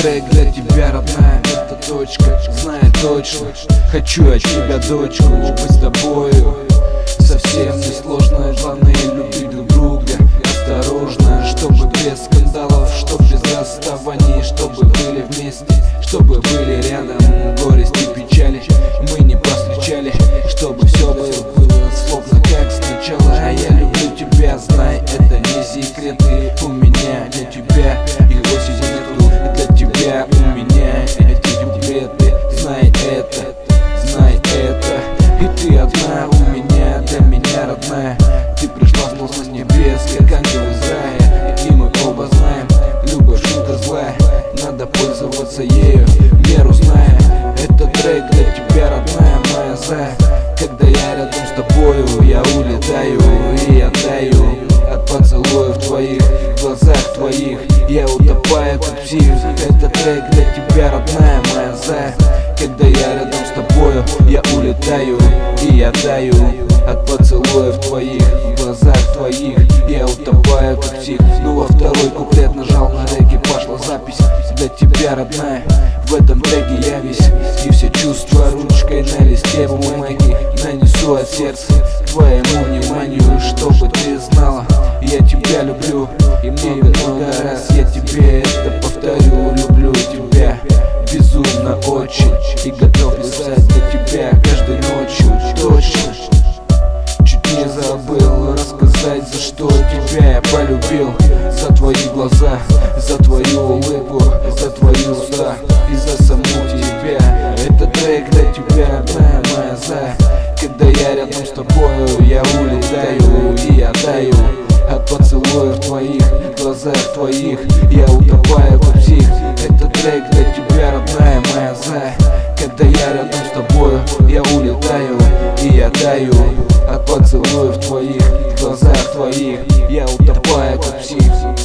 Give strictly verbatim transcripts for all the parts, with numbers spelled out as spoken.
трек для тебя, родная, это точка. Знай точно, хочу от тебя, дочку, быть с тобою совсем не сложно. Главное любить друг друга осторожно, чтобы без скандалов, чтоб без расставаний, чтобы были вместе, чтобы были рядом. Горести и печали мы не повстречали, чтобы все было словно как сначала. А я люблю тебя, знай, это не секреты. У меня для тебя их вовсе нету. Для тебя у меня эти куплеты. Знай это, знай это. И ты одна у меня, для меня родная. Ты пришла словно с небес, как ангел из рая. И мы оба знаем, любовь шутка злая, надо пользоваться ею, меру зная. Это трек для тебя, родная моя зая. Когда я рядом с тобою, я улетаю и отдаю от поцелуев твоих, в глазах твоих я утопаю как псих. Это трек для тебя, родная моя зая. Когда я рядом с тобою, я улетаю и отдаю от поцелуев твоих, в глазах твоих я утопаю как псих. Ну а второй куплет нажал на реки, пошла запись для тебя, родная. В этом треке я весь и все чувства ручкой на листе бумаги нанесу от сердца твоему вниманию, чтобы ты знала, я тебя люблю. И много-много раз я тебе это повторю. Люблю тебя безумно очень и готов писать для тебя каждой ночью. Точно, чуть не забыл рассказать, за что тебя я полюбил. За твои глаза, за твою улыбку, за твои уста и за саму тебя. Это трек для тебя, родная моя зая. Когда я рядом с тобою, я улетаю и отдаю от поцелуев твоих, в глазах твоих я утопаю как псих. Это трек для тебя, родная моя зая. Когда я рядом с тобою, я улетаю и отдаю от поцелуев твоих, в глазах твоих я утопаю как псих.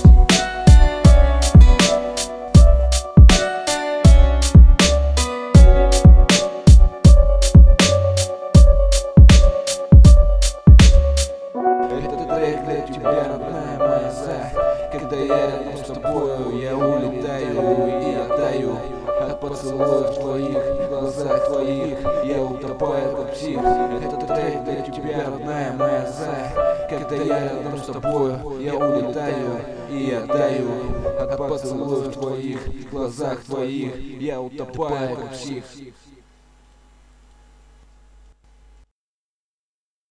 Трек для тебя, родная моя зая. Когда я рядом с тобою, я улетаю и отдаю от поцелуев твоих, в глазах твоих я утопаю как псих. Это трек для тебя, родная моя зая. Когда я рядом с тобою, я улетаю и отдаю от поцелуев твоих, в глазах твоих я утопаю как псих.